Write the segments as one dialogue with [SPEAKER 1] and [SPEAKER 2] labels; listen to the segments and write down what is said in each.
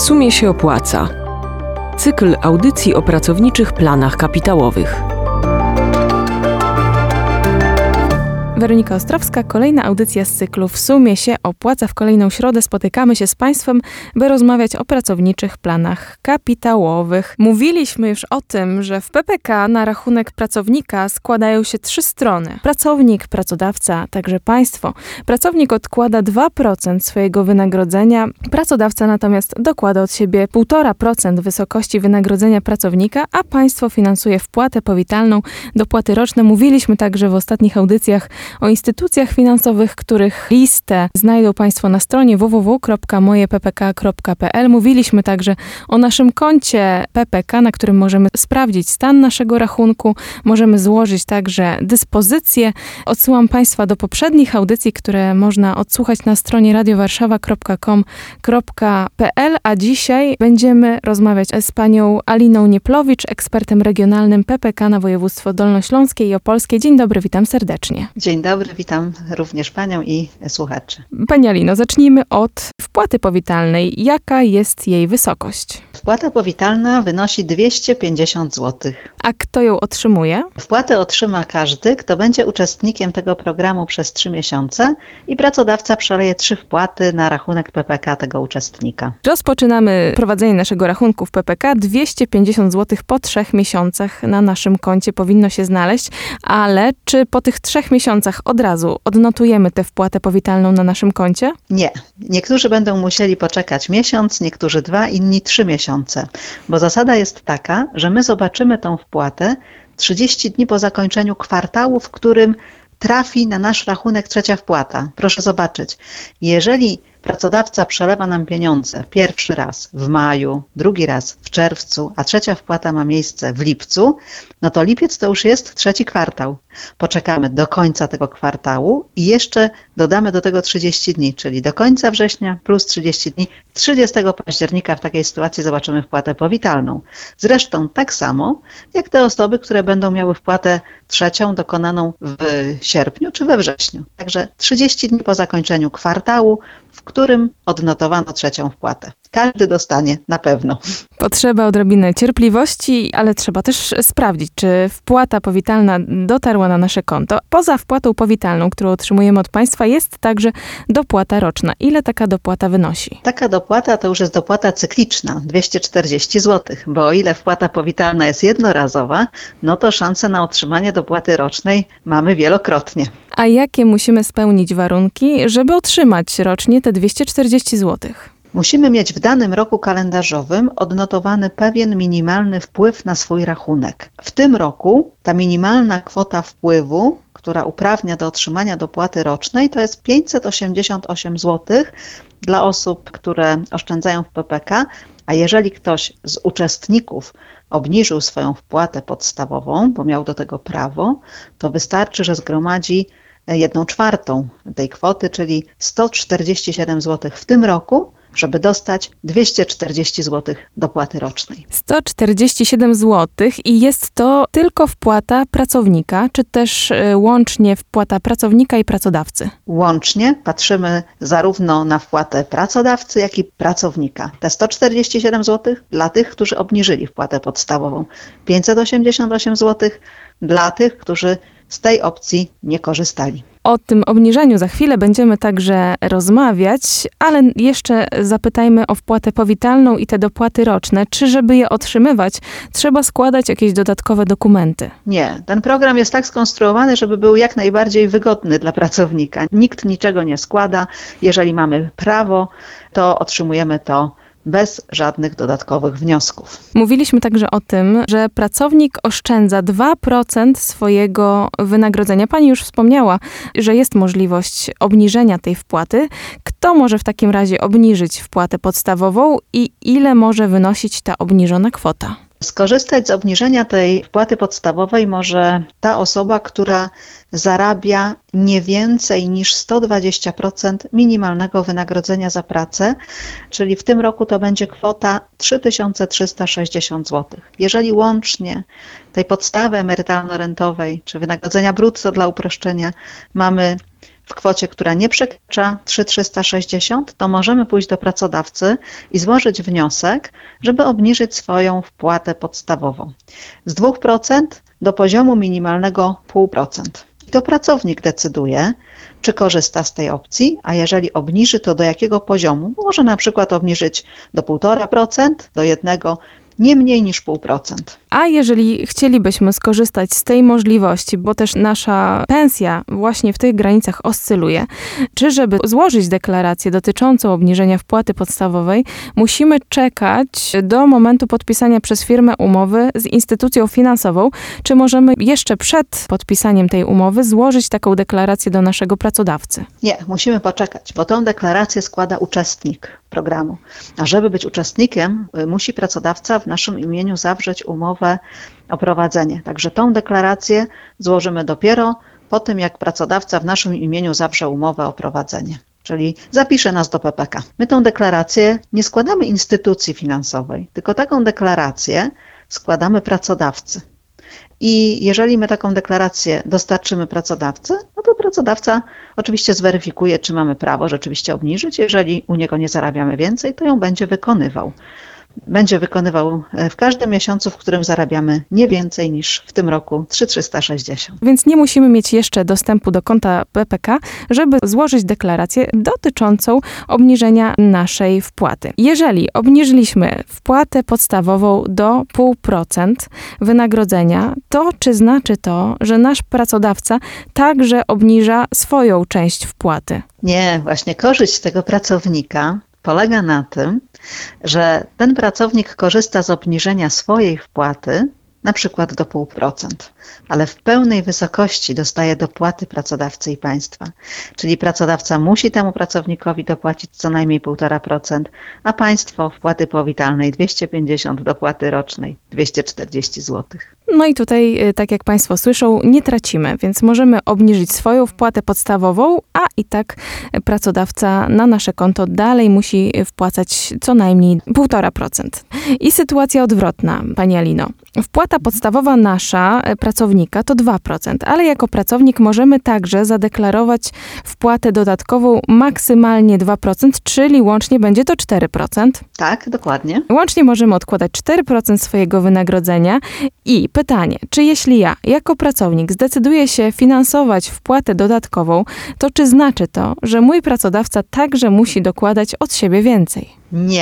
[SPEAKER 1] sumie się opłaca. Cykl audycji o pracowniczych planach kapitałowych.
[SPEAKER 2] Weronika Ostrowska, kolejna audycja z cyklu W sumie się opłaca. W kolejną środę spotykamy się z Państwem, by rozmawiać o pracowniczych planach kapitałowych. Mówiliśmy już o tym, że w PPK na rachunek pracownika składają się 3 strony. Pracownik, pracodawca, także państwo. Pracownik odkłada 2% swojego wynagrodzenia, pracodawca natomiast dokłada od siebie 1,5% wysokości wynagrodzenia pracownika, a państwo finansuje wpłatę powitalną, dopłaty roczne. Mówiliśmy także w ostatnich audycjach o instytucjach finansowych, których listę znajdą Państwo na stronie www.mojeppk.pl. Mówiliśmy także o naszym koncie PPK, na którym możemy sprawdzić stan naszego rachunku, możemy złożyć także dyspozycje. Odsyłam Państwa do poprzednich audycji, które można odsłuchać na stronie radiowarszawa.com.pl, a dzisiaj będziemy rozmawiać z panią Aliną Nieplowicz, ekspertem regionalnym PPK na województwo dolnośląskie i opolskie. Dzień dobry, witam serdecznie.
[SPEAKER 3] Dzień dobry, witam również Panią i słuchaczy.
[SPEAKER 2] Pani Alino, zacznijmy od wpłaty powitalnej. Jaka jest jej wysokość?
[SPEAKER 3] Wpłata powitalna wynosi 250 zł.
[SPEAKER 2] A kto ją otrzymuje?
[SPEAKER 3] Wpłatę otrzyma każdy, kto będzie uczestnikiem tego programu przez 3 miesiące i pracodawca przeleje 3 wpłaty na rachunek PPK tego uczestnika.
[SPEAKER 2] Rozpoczynamy prowadzenie naszego rachunku w PPK. 250 zł po 3 miesiącach na naszym koncie powinno się znaleźć, ale czy po tych 3 miesiącach od razu odnotujemy tę wpłatę powitalną na naszym koncie?
[SPEAKER 3] Nie. Niektórzy będą musieli poczekać miesiąc, niektórzy 2, inni 3 miesiące. Bo zasada jest taka, że my zobaczymy tą wpłatę 30 dni po zakończeniu kwartału, w którym trafi na nasz rachunek 3. wpłata. Proszę zobaczyć, jeżeli pracodawca przelewa nam pieniądze pierwszy raz w maju, drugi raz w czerwcu, a 3. wpłata ma miejsce w lipcu, no to lipiec to już jest 3. kwartał. Poczekamy do końca tego kwartału i jeszcze dodamy do tego 30 dni, czyli do końca września plus 30 dni. 30 października w takiej sytuacji zobaczymy wpłatę powitalną. Zresztą tak samo jak te osoby, które będą miały wpłatę 3. dokonaną w sierpniu czy we wrześniu. Także 30 dni po zakończeniu kwartału, w którym odnotowano 3. wpłatę. Każdy dostanie na pewno.
[SPEAKER 2] Potrzeba odrobiny cierpliwości, ale trzeba też sprawdzić, czy wpłata powitalna dotarła na nasze konto. Poza wpłatą powitalną, którą otrzymujemy od państwa, jest także dopłata roczna. Ile taka dopłata wynosi?
[SPEAKER 3] Taka dopłata to już jest dopłata cykliczna, 240 zł, bo o ile wpłata powitalna jest jednorazowa, no to szanse na otrzymanie dopłaty rocznej mamy wielokrotnie.
[SPEAKER 2] A jakie musimy spełnić warunki, żeby otrzymać rocznie te 240 zł?
[SPEAKER 3] Musimy mieć w danym roku kalendarzowym odnotowany pewien minimalny wpływ na swój rachunek. W tym roku ta minimalna kwota wpływu, która uprawnia do otrzymania dopłaty rocznej, to jest 588 zł dla osób, które oszczędzają w PPK, a jeżeli ktoś z uczestników obniżył swoją wpłatę podstawową, bo miał do tego prawo, to wystarczy, że zgromadzi 1/4 tej kwoty, czyli 147 zł w tym roku, żeby dostać 240 zł dopłaty rocznej.
[SPEAKER 2] 147 zł i jest to tylko wpłata pracownika, czy też łącznie wpłata pracownika i pracodawcy?
[SPEAKER 3] Łącznie patrzymy zarówno na wpłatę pracodawcy, jak i pracownika. Te 147 zł dla tych, którzy obniżyli wpłatę podstawową. 588 zł dla tych, którzy z tej opcji nie korzystali.
[SPEAKER 2] O tym obniżeniu za chwilę będziemy także rozmawiać, ale jeszcze zapytajmy o wpłatę powitalną i te dopłaty roczne. Czy żeby je otrzymywać, trzeba składać jakieś dodatkowe dokumenty?
[SPEAKER 3] Nie, ten program jest tak skonstruowany, żeby był jak najbardziej wygodny dla pracownika. Nikt niczego nie składa. Jeżeli mamy prawo, to otrzymujemy to bez żadnych dodatkowych wniosków.
[SPEAKER 2] Mówiliśmy także o tym, że pracownik oszczędza 2% swojego wynagrodzenia. Pani już wspomniała, że jest możliwość obniżenia tej wpłaty. Kto może w takim razie obniżyć wpłatę podstawową i ile może wynosić ta obniżona kwota?
[SPEAKER 3] Skorzystać z obniżenia tej wpłaty podstawowej może ta osoba, która zarabia nie więcej niż 120% minimalnego wynagrodzenia za pracę, czyli w tym roku to będzie kwota 3360 zł. Jeżeli łącznie tej podstawy emerytalno-rentowej czy wynagrodzenia brutto dla uproszczenia mamy w kwocie, która nie przekracza 3,360, to możemy pójść do pracodawcy i złożyć wniosek, żeby obniżyć swoją wpłatę podstawową z 2% do poziomu minimalnego 0,5%. I to pracownik decyduje, czy korzysta z tej opcji, a jeżeli obniży, to do jakiego poziomu? Może na przykład obniżyć do 1,5%, do 1%, nie mniej niż 0,5%.
[SPEAKER 2] A jeżeli chcielibyśmy skorzystać z tej możliwości, bo też nasza pensja właśnie w tych granicach oscyluje, czy żeby złożyć deklarację dotyczącą obniżenia wpłaty podstawowej, musimy czekać do momentu podpisania przez firmę umowy z instytucją finansową, czy możemy jeszcze przed podpisaniem tej umowy złożyć taką deklarację do naszego pracodawcy?
[SPEAKER 3] Nie, musimy poczekać, bo tą deklarację składa uczestnik programu. A żeby być uczestnikiem, musi pracodawca w naszym imieniu zawrzeć umowę o prowadzenie. Także tą deklarację złożymy dopiero po tym, jak pracodawca w naszym imieniu zawrze umowę o prowadzenie, czyli zapisze nas do PPK. My tą deklarację nie składamy instytucji finansowej, tylko taką deklarację składamy pracodawcy. I jeżeli my taką deklarację dostarczymy pracodawcy, no to pracodawca oczywiście zweryfikuje, czy mamy prawo rzeczywiście obniżyć. Jeżeli u niego nie zarabiamy więcej, to ją będzie wykonywał. Będzie wykonywał w każdym miesiącu, w którym zarabiamy nie więcej niż w tym roku 3,360.
[SPEAKER 2] Więc nie musimy mieć jeszcze dostępu do konta PPK, żeby złożyć deklarację dotyczącą obniżenia naszej wpłaty. Jeżeli obniżyliśmy wpłatę podstawową do 0,5% wynagrodzenia, to czy znaczy to, że nasz pracodawca także obniża swoją część wpłaty?
[SPEAKER 3] Nie, właśnie korzyść z tego pracownika polega na tym, że ten pracownik korzysta z obniżenia swojej wpłaty, na przykład do 0,5%, ale w pełnej wysokości dostaje dopłaty pracodawcy i państwa. Czyli pracodawca musi temu pracownikowi dopłacić co najmniej 1,5%, a państwo wpłaty powitalnej 250, dopłaty rocznej 240 zł.
[SPEAKER 2] No i tutaj, tak jak Państwo słyszą, nie tracimy, więc możemy obniżyć swoją wpłatę podstawową, a i tak pracodawca na nasze konto dalej musi wpłacać co najmniej 1,5%. I sytuacja odwrotna, Pani Alino. Wpłata podstawowa nasza, pracownika, to 2%, ale jako pracownik możemy także zadeklarować wpłatę dodatkową maksymalnie 2%, czyli łącznie będzie to 4%.
[SPEAKER 3] Tak, dokładnie.
[SPEAKER 2] Łącznie możemy odkładać 4% swojego wynagrodzenia i pytanie, czy jeśli ja jako pracownik zdecyduję się finansować wpłatę dodatkową, to czy znaczy to, że mój pracodawca także musi dokładać od siebie więcej?
[SPEAKER 3] Nie.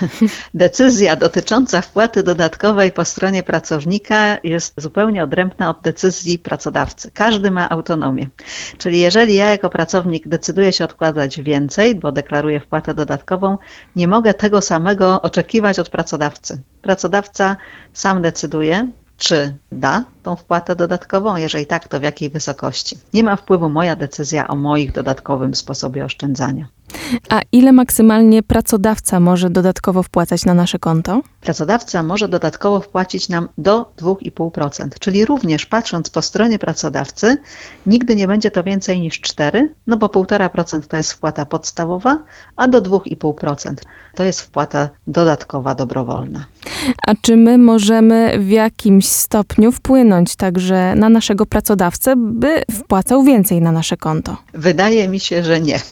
[SPEAKER 3] Decyzja dotycząca wpłaty dodatkowej po stronie pracownika jest zupełnie odrębna od decyzji pracodawcy. Każdy ma autonomię. Czyli jeżeli ja jako pracownik decyduję się odkładać więcej, bo deklaruję wpłatę dodatkową, nie mogę tego samego oczekiwać od pracodawcy. Pracodawca sam decyduje, czy da tą wpłatę dodatkową, jeżeli tak, to w jakiej wysokości. Nie ma wpływu moja decyzja o moich dodatkowym sposobie oszczędzania.
[SPEAKER 2] A ile maksymalnie pracodawca może dodatkowo wpłacać na nasze konto?
[SPEAKER 3] Pracodawca może dodatkowo wpłacić nam do 2,5%, czyli również patrząc po stronie pracodawcy, nigdy nie będzie to więcej niż 4%, no bo 1,5% to jest wpłata podstawowa, a do 2,5% to jest wpłata dodatkowa, dobrowolna.
[SPEAKER 2] A czy my możemy w jakimś stopniu wpłynąć także na naszego pracodawcę, by wpłacał więcej na nasze konto?
[SPEAKER 3] Wydaje mi się, że nie.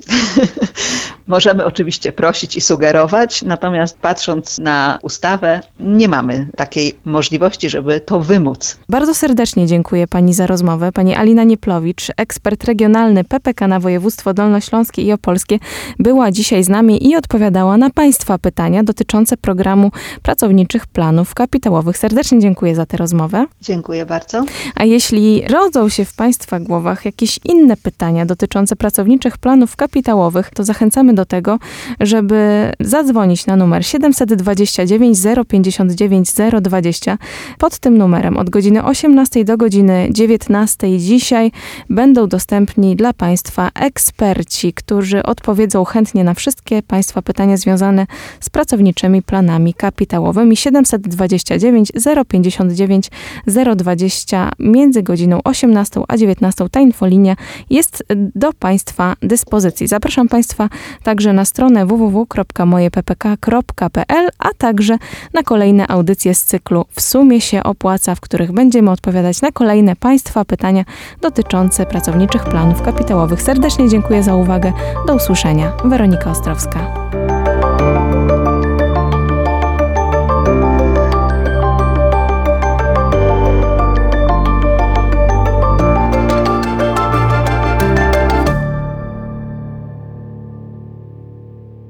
[SPEAKER 3] Możemy oczywiście prosić i sugerować, natomiast patrząc na ustawę, nie mamy takiej możliwości, żeby to wymóc.
[SPEAKER 2] Bardzo serdecznie dziękuję Pani za rozmowę. Pani Alina Nieplowicz, ekspert regionalny PPK na województwo dolnośląskie i opolskie, była dzisiaj z nami i odpowiadała na Państwa pytania dotyczące programu pracowniczych planów kapitałowych. Serdecznie dziękuję za tę rozmowę.
[SPEAKER 3] Dziękuję bardzo.
[SPEAKER 2] A jeśli rodzą się w Państwa głowach jakieś inne pytania dotyczące pracowniczych planów kapitałowych, to zachęcamy do tego, żeby zadzwonić na numer 729 059 020. Pod tym numerem od godziny 18 do godziny 19 dzisiaj będą dostępni dla Państwa eksperci, którzy odpowiedzą chętnie na wszystkie Państwa pytania związane z pracowniczymi planami kapitałowymi. 729 059 020 między godziną 18 a 19. Ta infolinia jest do Państwa dyspozycji. Zapraszam Państwa także na stronę www.mojeppk.pl, a także na kolejne audycje z cyklu W sumie się opłaca, w których będziemy odpowiadać na kolejne Państwa pytania dotyczące pracowniczych planów kapitałowych. Serdecznie dziękuję za uwagę. Do usłyszenia. Weronika Ostrowska.